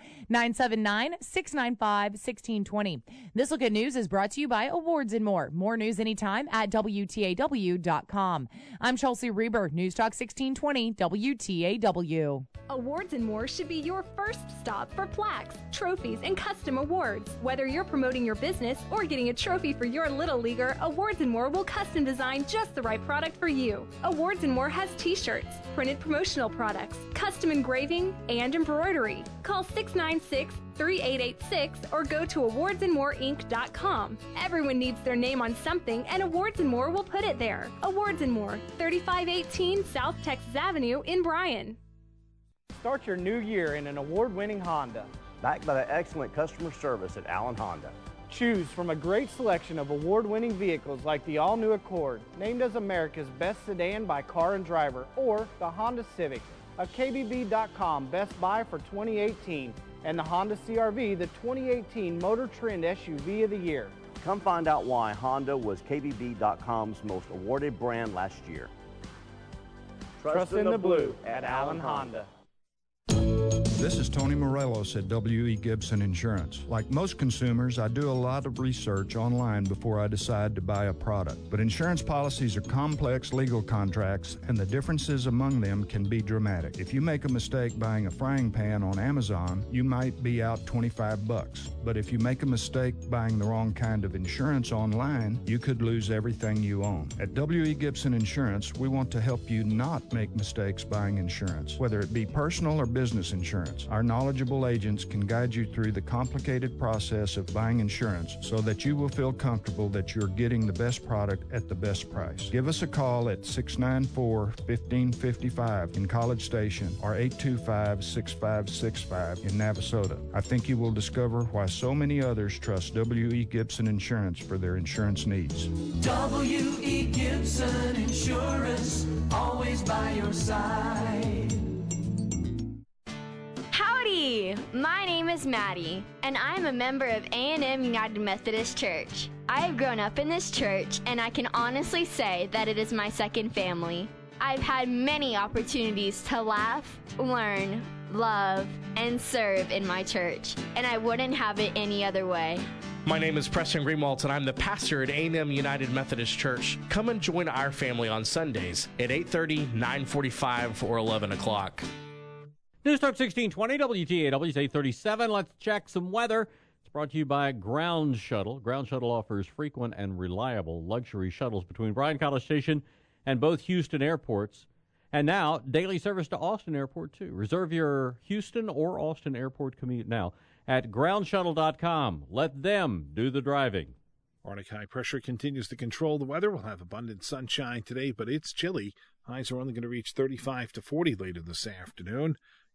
979-695-1620. This Look at News is brought to you by Awards and More. More news anytime at WTAW.com. I'm Chelsea Reber, News Talk 1620 WTAW. Awards and More should be your first stop for plaques, trophies, and custom awards. Whether you're promoting your business or getting a trophy for your little leaguer, Awards and More will custom design just the right product for you. Awards and More has t-shirts, printed promotional products, custom engraving, and embroidery. Call 696-3886 or go to awardsandmoreinc.com. Everyone needs their name on something, and Awards and More will put it there. Awards and More, 3518 South Texas Avenue in Bryan. Start your new year in an award-winning Honda. Backed by the excellent customer service at Allen Honda. Choose from a great selection of award-winning vehicles like the all-new Accord, named as America's best sedan by Car and Driver, or the Honda Civic, a KBB.com Best Buy for 2018, and the Honda CR-V, the 2018 Motor Trend SUV of the Year. Come find out why Honda was KBB.com's most awarded brand last year. Trust in the blue at Allen Honda. This is Tony Morelos at W.E. Gibson Insurance. Like most consumers, I do a lot of research online before I decide to buy a product. But insurance policies are complex legal contracts, and the differences among them can be dramatic. If you make a mistake buying a frying pan on Amazon, you might be out $25. But if you make a mistake buying the wrong kind of insurance online, you could lose everything you own. At W.E. Gibson Insurance, we want to help you not make mistakes buying insurance, whether it be personal or business insurance. Our knowledgeable agents can guide you through the complicated process of buying insurance so that you will feel comfortable that you're getting the best product at the best price. Give us a call at 694-1555 in College Station or 825-6565 in Navasota. I think you will discover why so many others trust W.E. Gibson Insurance for their insurance needs. W.E. Gibson Insurance, always by your side. Howdy! My name is Maddie, and I'm a member of A&M United Methodist Church. I have grown up in this church, and I can honestly say that it is my second family. I've had many opportunities to laugh, learn, love, and serve in my church, and I wouldn't have it any other way. My name is Preston Greenwald, and I'm the pastor at A&M United Methodist Church. Come and join our family on Sundays at 8:30, 9:45, or 11 o'clock. News Talk 1620, WTAW, 837. Let's check some weather. It's brought to you by Ground Shuttle. Ground Shuttle offers frequent and reliable luxury shuttles between Bryan College Station and both Houston airports. And now, daily service to Austin Airport, too. Reserve your Houston or Austin Airport commute now at groundshuttle.com. Let them do the driving. Arctic high pressure continues to control the weather. We'll have abundant sunshine today, but it's chilly. Highs are only going to reach 35 to 40 later this afternoon.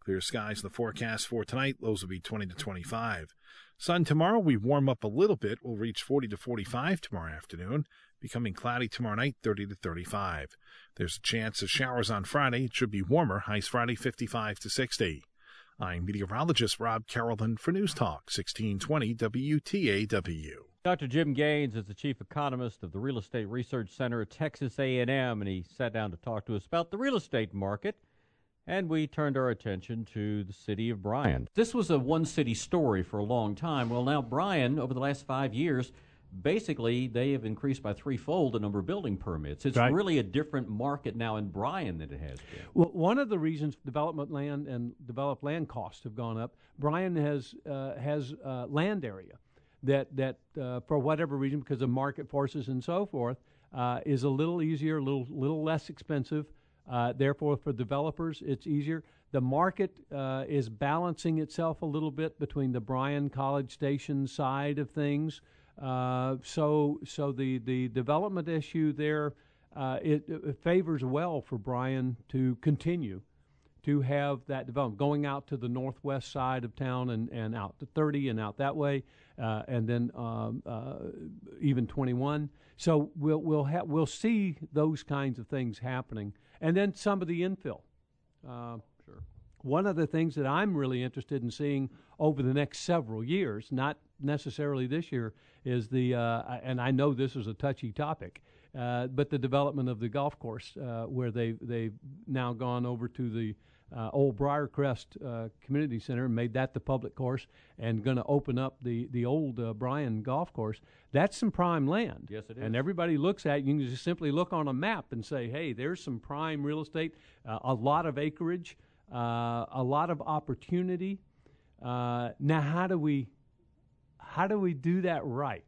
Clear skies in the forecast for tonight. Lows will be 20 to 25. Sun tomorrow. We warm up a little bit. We'll reach 40 to 45 tomorrow afternoon. Becoming cloudy tomorrow night, 30 to 35. There's a chance of showers on Friday. It should be warmer. Highs Friday, 55 to 60. I'm meteorologist Rob Carrollton for News Talk 1620 WTAW. Dr. Jim Gaines is the chief economist of the Real Estate Research Center at Texas A&M, and he sat down to talk to us about the real estate market, and we turned our attention to the city of Bryan. This was a one-city story for a long time. Well, now Bryan, over the last 5 years, basically they have increased by threefold the number of building permits. It's really a different market now in Bryan than it has been. Well, one of the reasons development land and developed land costs have gone up, Bryan has land area that for whatever reason, because of market forces and so forth, is a little easier, a little less expensive. Therefore, for developers, it's easier. The market is balancing itself a little bit between the Bryan College Station side of things. So the development issue there, it favors well for Bryan to continue to have that development going out to the northwest side of town and out to 30 and out that way, and then even 21. So we'll see those kinds of things happening, and then some of the infill. Sure. One of the things that I'm really interested in seeing over the next several years, not necessarily this year, is and I know this is a touchy topic, but the development of the golf course, where they've now gone over to the old Briarcrest Community Center and made that the public course, and going to open up the old Bryan golf course. That's some prime land. Yes, it is. And everybody looks at it. You can just simply look on a map and say, hey, there's some prime real estate, a lot of acreage, a lot of opportunity. Now, how do we do that right?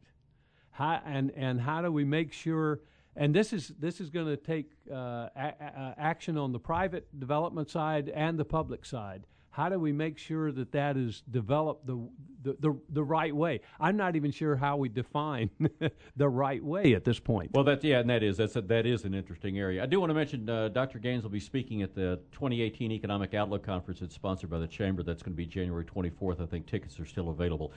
And how do we make sure? And this is going to take action on the private development side and the public side. How do we make sure that is developed the right way? I'm not even sure how we define the right way at this point. Well, that is an interesting area. I do want to mention Dr. Gaines will be speaking at the 2018 Economic Outlook Conference. It's sponsored by the Chamber. That's going to be January 24th. I think tickets are still available.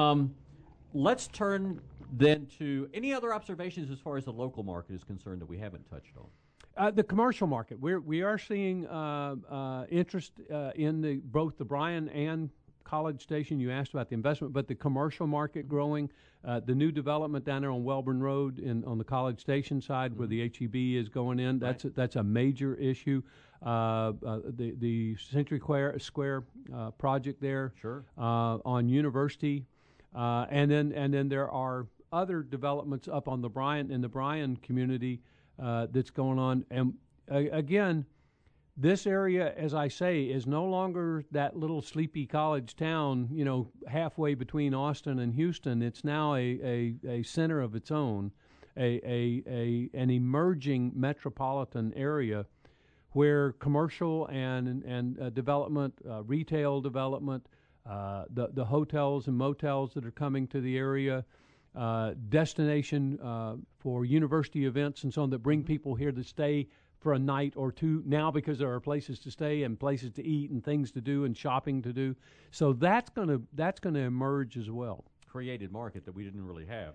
Let's turn then to any other observations as far as the local market is concerned that we haven't touched on. The commercial market, we are seeing interest in both the Bryan and College Station. You asked about the investment, but the commercial market growing. The new development down there on Welborn Road on the College Station side, where the HEB is going in, that's a major issue. The Century Square project there, sure, on University. And then there are other developments up on the Bryan community that's going on. And again, this area, as I say, is no longer that little sleepy college town, halfway between Austin and Houston. It's now a center of its own, an emerging metropolitan area where commercial and development, retail development, the hotels and motels that are coming to the area, destination for university events and so on that bring people here to stay for a night or two now, because there are places to stay and places to eat and things to do and shopping to do. So that's gonna emerge as well. Created market that we didn't really have.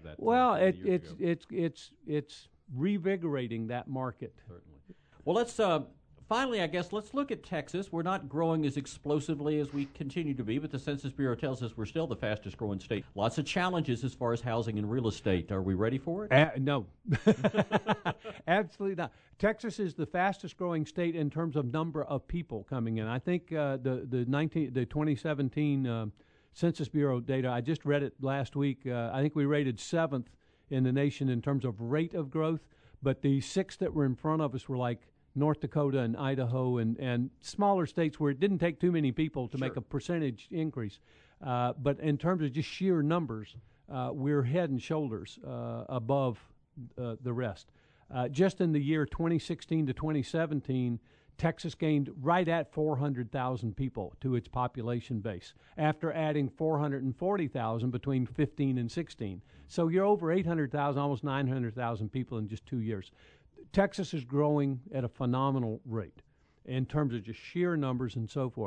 It's revigorating that market. Certainly. Well, let's finally, I guess, let's look at Texas. We're not growing as explosively as we continue to be, but the Census Bureau tells us we're still the fastest growing state. Lots of challenges as far as housing and real estate. Are we ready for it? No. Absolutely not. Texas is the fastest growing state in terms of number of people coming in. I think the 2017 Census Bureau data, I just read it last week. I think we rated 7th in the nation in terms of rate of growth, but the 6 that were in front of us were like North Dakota and Idaho and smaller states where it didn't take too many people to make a percentage increase. But in terms of just sheer numbers, we're head and shoulders above the rest. Just in the year 2016 to 2017, Texas gained right at 400,000 people to its population base after adding 440,000 between 15 and 16. So you're over 800,000, almost 900,000 people in just 2 years. Texas is growing at a phenomenal rate in terms of just sheer numbers and so forth.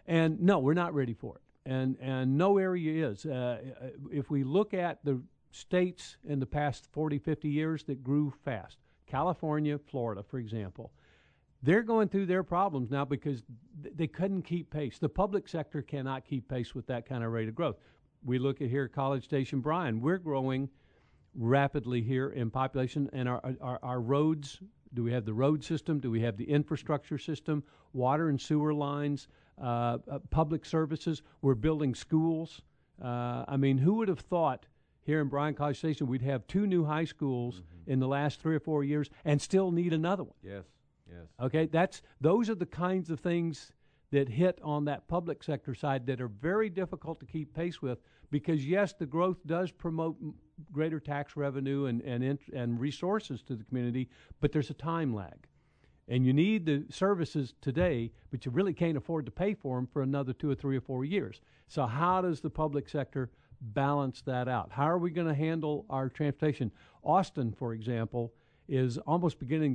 And no, we're not ready for it. And no area is. If we look at the states in the past 40, 50 years that grew fast, California, Florida, for example, they're going through their problems now because they couldn't keep pace. The public sector cannot keep pace with that kind of rate of growth. We look at here, College Station, Bryan. We're growing rapidly here in population, and our roads. Do we have the road system? Do we have the infrastructure system? Water and sewer lines, public services. We're building schools. I mean, who would have thought here in Bryan College Station we'd have 2 new high schools in the last 3 or 4 years and still need another one? Yes, yes. Okay, those are the kinds of things that hit on that public sector side that are very difficult to keep pace with because, yes, the growth does promote greater tax revenue and resources to the community, but there's a time lag. And you need the services today, but you really can't afford to pay for them for another 2 or 3 or 4 years. So how does the public sector balance that out? How are we going to handle our transportation? Austin, for example, is almost beginning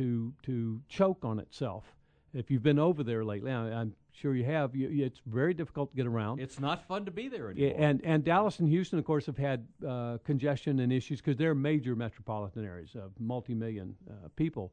to choke on itself. If you've been over there lately, I'm sure you have, it's very difficult to get around. It's not fun to be there anymore. And Dallas and Houston, of course, have had congestion and issues because they're major metropolitan areas of multi-million people.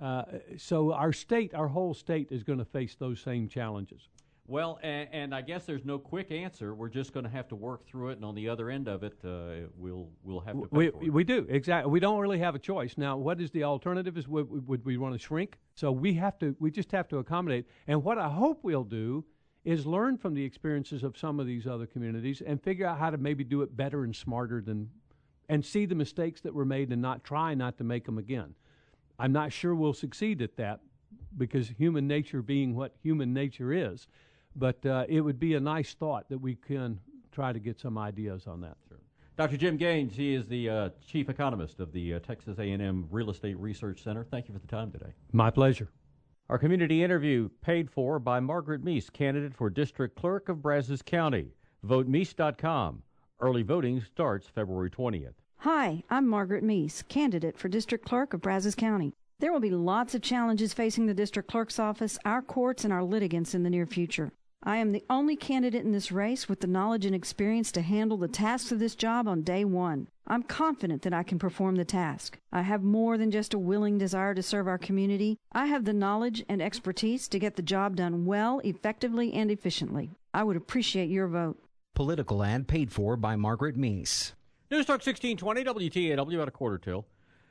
So our whole state is going to face those same challenges. Well, and I guess there's no quick answer. We're just going to have to work through it, and on the other end of it, we'll have to pay for it. We do, exactly. We don't really have a choice. Now, what is the alternative? Is would we want to shrink? So we just have to accommodate. And what I hope we'll do is learn from the experiences of some of these other communities and figure out how to maybe do it better and smarter and see the mistakes that were made and try not to make them again. I'm not sure we'll succeed at that because human nature being what human nature is. But it would be a nice thought that we can try to get some ideas on that. Sure. Dr. Jim Gaines, he is the chief economist of the Texas A&M Real Estate Research Center. Thank you for the time today. My pleasure. Our community interview paid for by Margaret Meese, candidate for District Clerk of Brazos County. VoteMeese.com. Early voting starts February 20th. Hi, I'm Margaret Meese, candidate for District Clerk of Brazos County. There will be lots of challenges facing the District Clerk's office, our courts, and our litigants in the near future. I am the only candidate in this race with the knowledge and experience to handle the tasks of this job on day one. I'm confident that I can perform the task. I have more than just a willing desire to serve our community. I have the knowledge and expertise to get the job done well, effectively, and efficiently. I would appreciate your vote. Political ad paid for by Margaret Meese. News Talk 1620 WTAW at 1:45.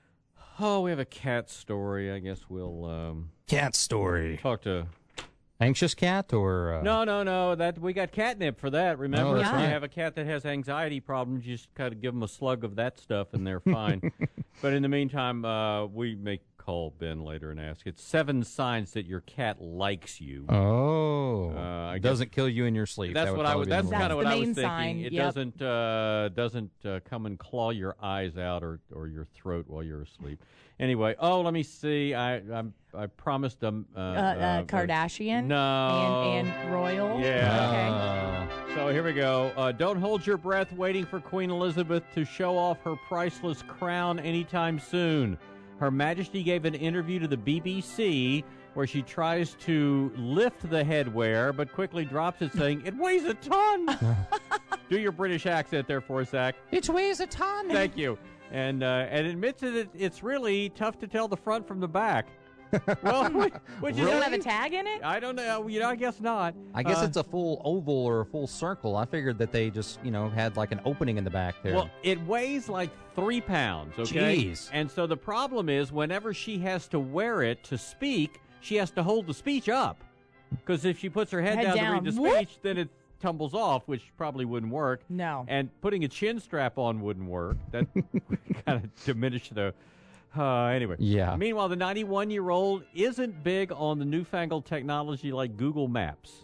Oh, we have a cat story. I guess we'll cat story. Talk to Anxious cat or No. That we got catnip for that. Remember, that's right. You have a cat that has anxiety problems. You just kind of give them a slug of that stuff, and they're fine. But in the meantime, we may call Ben later and ask. It's 7 signs that your cat likes you. Oh, it doesn't kill you in your sleep. That's what I was. That's kind of what I was thinking. Sign. It Yep. doesn't come and claw your eyes out or your throat while you're asleep. Anyway, let me see. I promised them Kardashian. No, and royal. Yeah. Okay. So here we go. Don't hold your breath waiting for Queen Elizabeth to show off her priceless crown anytime soon. Her Majesty gave an interview to the BBC where she tries to lift the headwear but quickly drops it, saying, "It weighs a ton." Do your British accent there for us, Zach. It weighs a ton. Thank you. And admits that it's really tough to tell the front from the back. Well, would you don't have a tag in it? I don't know. I guess not. I guess it's a full oval or a full circle. I figured that they just, had like an opening in the back there. Well, it weighs like 3 pounds, okay? Jeez. And so the problem is whenever she has to wear it to speak, she has to hold the speech up. Because if she puts her head down to read the speech, then it tumbles off, which probably wouldn't work. No. And putting a chin strap on wouldn't work. That kind of diminished the... anyway. Yeah. Meanwhile, the 91-year-old isn't big on the newfangled technology like Google Maps.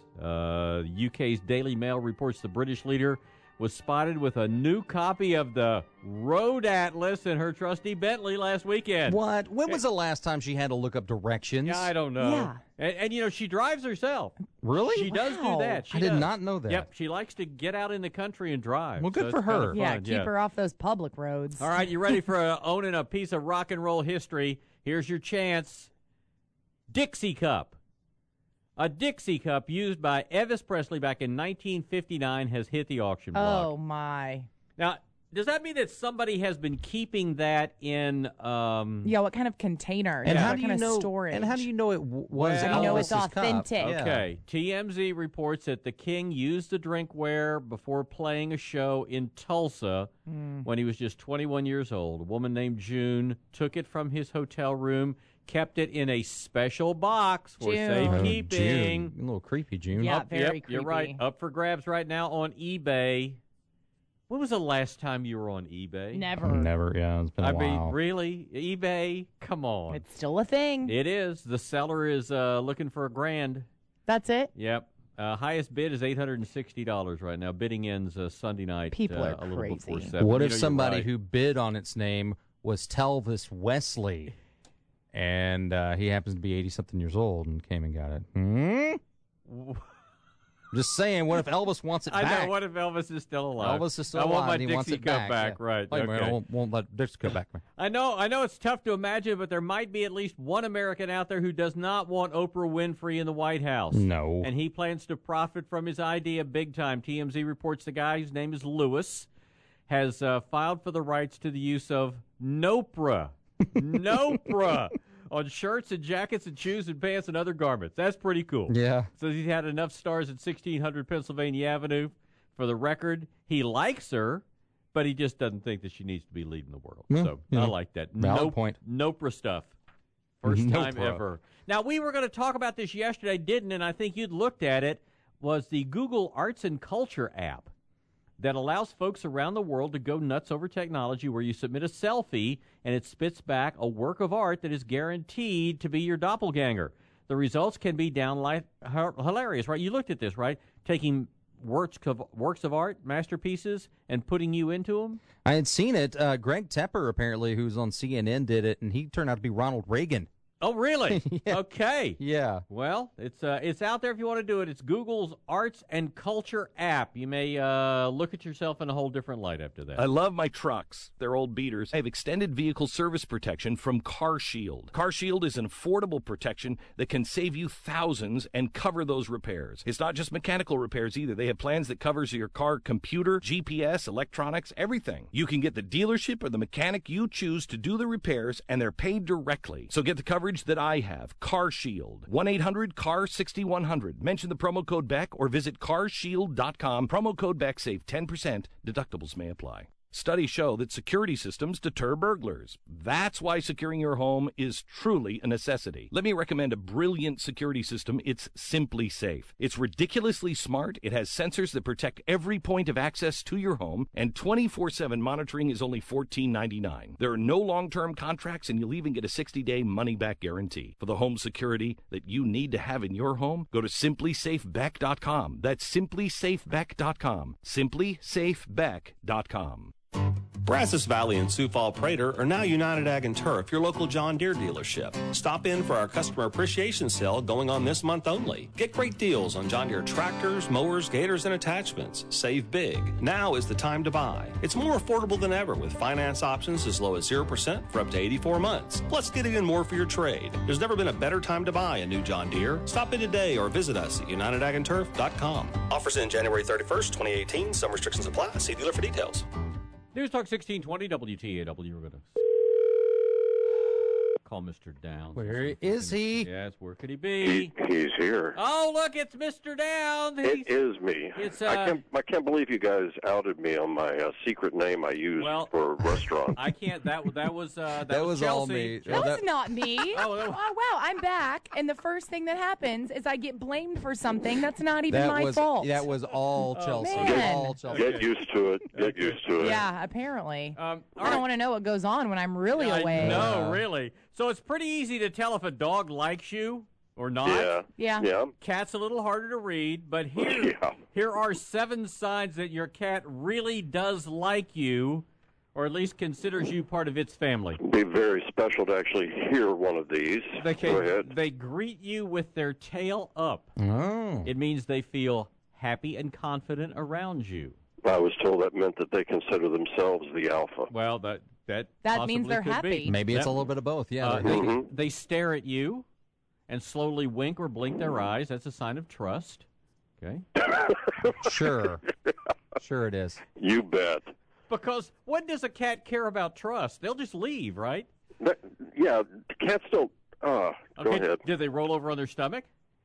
UK's Daily Mail reports the British leader was spotted with a new copy of the Road Atlas in her trusty Bentley last weekend. What? When was the last time she had to look up directions? Yeah, I don't know. Yeah. And she drives herself. Really? She does do that. I did not know that. Yep, she likes to get out in the country and drive. Well, good so for her. Yeah, keep her off those public roads. All right, you ready for owning a piece of rock and roll history? Here's your chance. Dixie Cup. A Dixie cup used by Elvis Presley back in 1959 has hit the auction block. Oh, my. Now, does that mean that somebody has been keeping that in? Yeah, what kind of container? And how what do kind you of know? storage? And how do you know it was? How do you know it's Elvis's cup? authentic? Okay. TMZ reports that the King used the drinkware before playing a show in Tulsa when he was just 21 years old. A woman named June took it from his hotel room, kept it in a special box for safekeeping. June. A little creepy, June. Yeah, very creepy. You're right. Up for grabs right now on eBay. When was the last time you were on eBay? Never. Yeah, it's been a while. I mean, really? eBay? Come on. It's still a thing. It is. The seller is looking for $1,000. That's it? Yep. Highest bid is $860 right now. Bidding ends Sunday night. People are a little crazy. before 7. What if you're somebody right. who bid on its name was Telvis Wesley, and he happens to be 80-something years old and came and got it? Just saying, what if Elvis wants it back? I know. What if Elvis is still alive? Elvis is still I alive, want my and he Dixie wants it cup back. Yeah. Right. Wait a minute, okay. I won't let Dixie cup back. I know it's tough to imagine, but there might be at least one American out there who does not want Oprah Winfrey in the White House. No. And he plans to profit from his idea big time. TMZ reports the guy, whose name is Lewis, has filed for the rights to the use of Nopra. Nopra. On shirts and jackets and shoes and pants and other garments. That's pretty cool. Yeah. So he's had enough stars at 1600 Pennsylvania Avenue. For the record, he likes her, but he just doesn't think that she needs to be leading the world. So I like that. Valid point. Nopra stuff. First time Nopra. ever. Now, we were going to talk about this yesterday, didn't, and I think you'd looked at it, was the Google Arts and Culture app that allows folks around the world to go nuts over technology, where you submit a selfie and it spits back a work of art that is guaranteed to be your doppelganger. The results can be downright hilarious, right? You looked at this, right? Taking works of art, masterpieces, and putting you into them? I had seen it. Greg Tepper, apparently, who's on CNN, did it, and he turned out to be Ronald Reagan. Oh, really? Yeah. Okay. Yeah. Well, it's out there if you want to do it. It's Google's Arts and Culture app. You may look at yourself in a whole different light after that. I love my trucks. They're old beaters. I have extended vehicle service protection from CarShield. CarShield is an affordable protection that can save you thousands and cover those repairs. It's not just mechanical repairs either. They have plans that covers your car computer, GPS, electronics, everything. You can get the dealership or the mechanic you choose to do the repairs, and they're paid directly. So get the coverage that I have. CarShield. 1-800-CAR-6100. Mention the promo code Beck or visit carshield.com. Promo code Beck. Save 10%. Deductibles may apply. Studies show that security systems deter burglars. That's why securing your home is truly a necessity. Let me recommend a brilliant security system. It's Simply Safe. It's ridiculously smart. It has sensors that protect every point of access to your home, and 24/7 monitoring is only $14.99. There are no long-term contracts, and you'll even get a 60-day money-back guarantee. For the home security that you need to have in your home, go to simplysafebeck.com. That's simplysafebeck.com. simplysafebeck.com. Brazos Valley and Sioux Falls Prater are now United Ag and Turf, your local John Deere dealership. Stop in for our customer appreciation sale going on this month only. Get great deals on John Deere tractors, mowers, gators, and attachments. Save big. Now is the time to buy. It's more affordable than ever with finance options as low as 0% for up to 84 months. Plus, get even more for your trade. There's never been a better time to buy a new John Deere. Stop in today or visit us at UnitedAgAndTurf.com. Offers in January 31st, 2018. Some restrictions apply. See dealer for details. News Talk 1620 WTAW. We're going to call Mr. Downs. Where is he? Yes, where could he be? He's here. Oh, look, it's Mr. Downs. It is me. It's, I can't believe you guys outed me on my secret name I use for restaurants. I can't. That was was Chelsea. all me. That was not me. Oh, wow, I'm back, and the first thing that happens is I get blamed for something that's not even my fault. That was all Chelsea. Man. All Chelsea. Get used to it. Get used to it. Yeah, apparently. I don't want to know what goes on when I'm really away. No, really. So it's pretty easy to tell if a dog likes you or not. Yeah. Cat's a little harder to read, but here are 7 signs that your cat really does like you, or at least considers you part of its family. It'd be very special to actually hear one of these. Go ahead. They greet you with their tail up. Oh. It means they feel happy and confident around you. I was told that meant that they consider themselves the alpha. Well, that means they're could happy. be. Maybe it's a little bit of both. Yeah. They stare at you, and slowly wink or blink their eyes. That's a sign of trust. Okay. Sure it is. You bet. Because when does a cat care about trust? They'll just leave, right? Yeah, cats don't. Go ahead. Do they roll over on their stomach?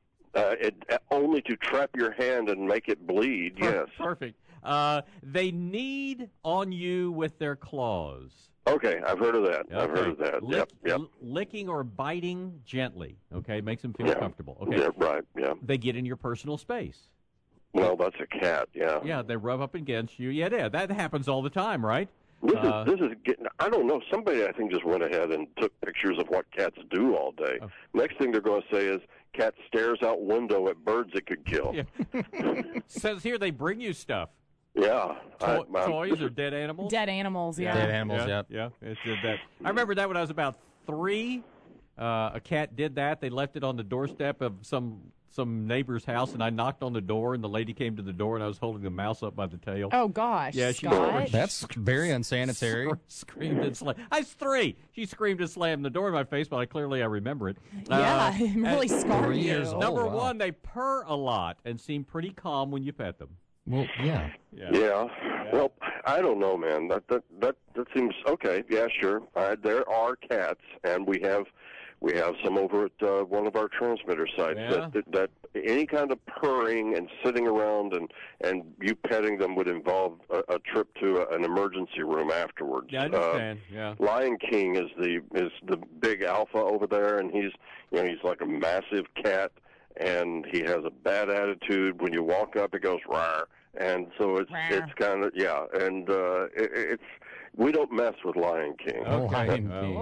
Only to trap your hand and make it bleed, yes. Perfect. They need on you with their claws. Okay, I've heard of that. Okay. I've heard of that. Yep. Licking or biting gently, okay, makes them feel comfortable. Okay. Yeah, right, yeah. They get in your personal space. Well, that's a cat, yeah. Yeah, they rub up against you. Yeah, that happens all the time, right? This is getting, I don't know, somebody I think just went ahead and took pictures of what cats do all day. Next thing they're going to say is, cat stares out window at birds it could kill. Yeah. Says here they bring you stuff. Yeah. Toys or dead animals? Dead animals, yeah. Dead animals, yep. Yeah, it did that. I remember that when I was about 3. A cat did that. They left it on the doorstep of some neighbor's house, and I knocked on the door, and the lady came to the door, and I was holding the mouse up by the tail. Oh, gosh. Yeah, she That's very unsanitary. Screamed and slammed. I was 3. She screamed and slammed the door in my face, but I remember it. Yeah, it really scarred you. Number one, they purr a lot and seem pretty calm when you pet them. Well, yeah. Well, I don't know, man. That seems okay. Yeah, sure. There are cats, and we have some over at one of our transmitter sites that any kind of purring and sitting around and you petting them would involve a trip to an emergency room afterwards. Yeah, I understand. Yeah. Lion King is the big alpha over there, and he's like a massive cat, and he has a bad attitude. When you walk up, it goes rawr, and so it's kind of and it's. We don't mess with Lion King. Okay.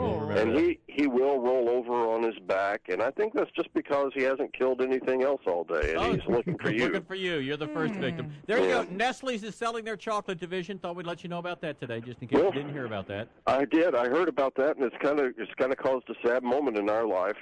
And he will roll over on his back, and I think that's just because he hasn't killed anything else all day, and he's looking for you. Looking for you. You're the first victim. There you go. Nestle's is selling their chocolate division. Thought we'd let you know about that today, just in case you didn't hear about that. I did. I heard about that, and it's kind of caused a sad moment in our life.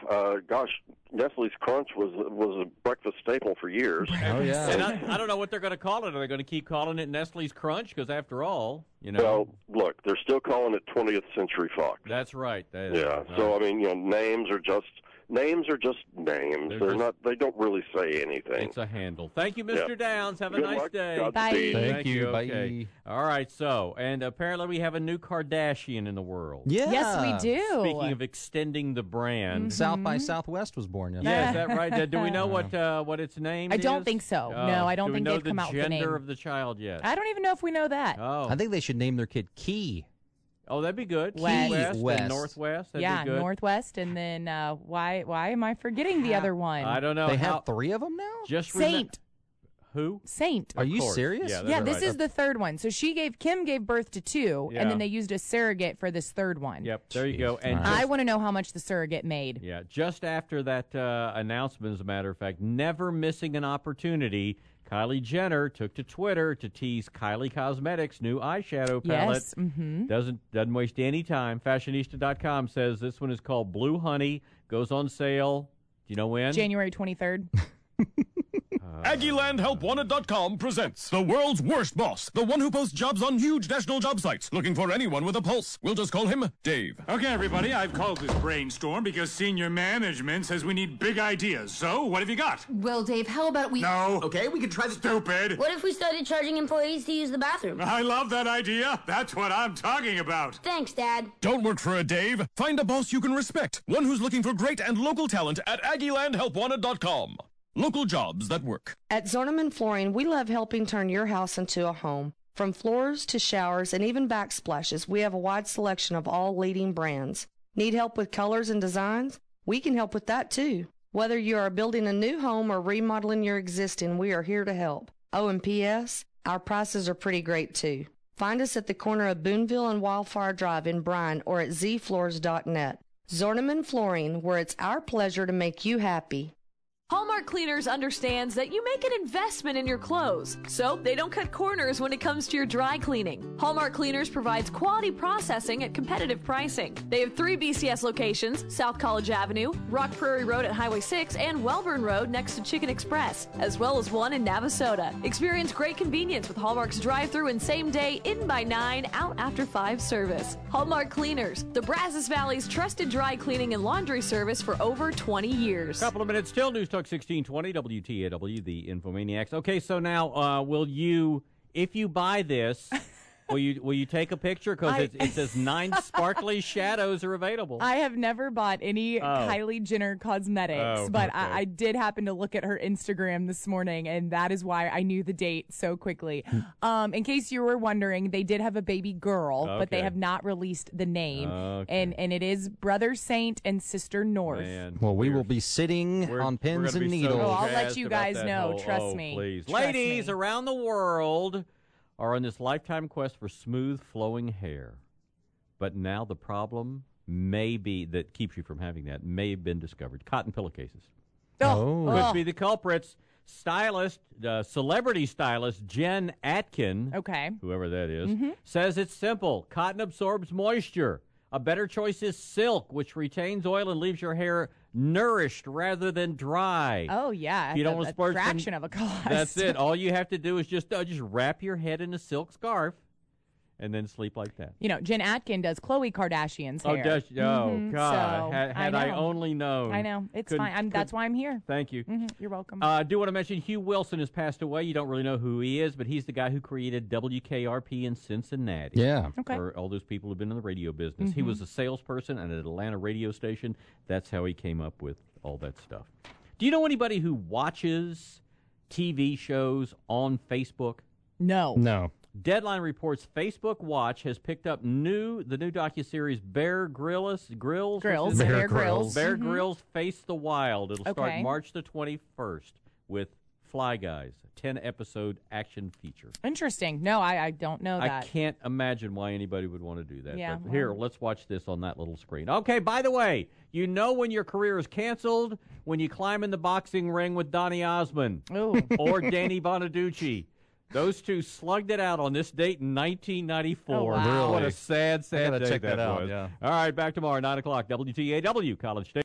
Nestle's Crunch was a breakfast staple for years. Oh yeah. And I don't know what they're going to call it. Are they going to keep calling it Nestle's Crunch? Because after all, Well, look, they're still calling it 20th Century Fox. That's right. So I mean, names are just names. They're not. They don't really say anything. It's a handle. Thank you, Mr. Downs. Have a nice day. Bye. Thank you. Okay. Bye. All right. So, and apparently we have a new Kardashian in the world. Yeah. Yes, we do. Speaking of extending the brand, South by Southwest was born yesterday. Yeah, is that right? Do we know what its name is? I don't think so. No, I don't think they've come out with the name. Do we know the gender of the child yet? I don't even know if we know that. Oh. I think they should name their kid Key. Oh, that'd be good. West. And Northwest. That'd be good. Northwest, and then why am I forgetting the other one? I don't know. They have 3 of them now? Just Saint. Who? Saint. Are you serious? Yeah, this is the third one. So Kim gave birth to 2, and then they used a surrogate for this third one. Yep, there you go. And I want to know how much the surrogate made. Yeah, just after that announcement, as a matter of fact, never missing an opportunity, Kylie Jenner took to Twitter to tease Kylie Cosmetics' new eyeshadow palette. Yes. Mm-hmm. Doesn't waste any time. Fashionista.com says this one is called Blue Honey. Goes on sale. Do you know when? January 23rd. AggieLandHelpWanted.com presents the world's worst boss, the one who posts jobs on huge national job sites, looking for anyone with a pulse. We'll just call him Dave. Okay, everybody, I've called this brainstorm because senior management says we need big ideas. So, what have you got? Well, Dave, how about we... No. Okay, we could try Stupid. What if we started charging employees to use the bathroom? I love that idea. That's what I'm talking about. Thanks, Dad. Don't work for a Dave. Find a boss you can respect, one who's looking for great and local talent at AggieLandHelpWanted.com. Local jobs that work. At Zorneman Flooring, we love helping turn your house into a home. From floors to showers and even backsplashes, we have a wide selection of all leading brands. Need help with colors and designs? We can help with that too. Whether you are building a new home or remodeling your existing, we are here to help. Oh, and P.S., our prices are pretty great too. Find us at the corner of Boonville and Wildfire Drive in Bryan or at zfloors.net. Zorneman Flooring, where it's our pleasure to make you happy. Hallmark Cleaners understands that you make an investment in your clothes, so they don't cut corners when it comes to your dry cleaning. Hallmark Cleaners provides quality processing at competitive pricing. They have 3 BCS locations: South College Avenue, Rock Prairie Road at Highway 6, and Welborn Road next to Chicken Express, as well as one in Navasota. Experience great convenience with Hallmark's drive-thru and same-day, in by 9, out after 5 service. Hallmark Cleaners, the Brazos Valley's trusted dry cleaning and laundry service for over 20 years. Couple of minutes till, News Talk 1620, WTAW, the Infomaniacs. Okay, so now, will you, if you buy this, will you take a picture? Because it says 9 sparkly shadows are available. I have never bought any Kylie Jenner cosmetics, but okay. I did happen to look at her Instagram this morning, and that is why I knew the date so quickly. In case you were wondering, they did have a baby girl, but they have not released the name, and it is Brother Saint and Sister North. Well, we will be sitting on pins and needles. I'll let you guys know. Trust me. Please. Trust Ladies me. around the world are on this lifetime quest for smooth, flowing hair. But now the problem that keeps you from having that may have been discovered. Cotton pillowcases. Could be the culprits. Celebrity stylist Jen Atkin, whoever that is, says it's simple. Cotton absorbs moisture. A better choice is silk, which retains oil and leaves your hair nourished rather than dry. Oh, yeah. You don't want to splurge a fraction of a cost. That's it. All you have to do is just wrap your head in a silk scarf and then sleep like that. You know, Jen Atkin does Khloe Kardashian's hair. Oh, does she? Oh, God. So, had I only known. I know. It's fine. That's why I'm here. Thank you. You're welcome. I do want to mention Hugh Wilson has passed away. You don't really know who he is, but he's the guy who created WKRP in Cincinnati. Yeah. For all those people who've been in the radio business. He was a salesperson at an Atlanta radio station. That's how he came up with all that stuff. Do you know anybody who watches TV shows on Facebook? No. Deadline reports Facebook Watch has picked up the new docuseries Bear Grylls. Bear Grylls. Bear Grylls Face the Wild. It'll start March the 21st with Fly Guys, a 10-episode action feature. Interesting. No, I don't know that. I can't imagine why anybody would want to do that. Yeah, but here, let's watch this on that little screen. Okay, by the way, you know when your career is canceled when you climb in the boxing ring with Donny Osmond or Danny Bonaducci. Those two slugged it out on this date in 1994. Oh, wow. What a sad I gotta day check that that out, was. yeah. All right, back tomorrow, 9 o'clock, WTAW, College Station.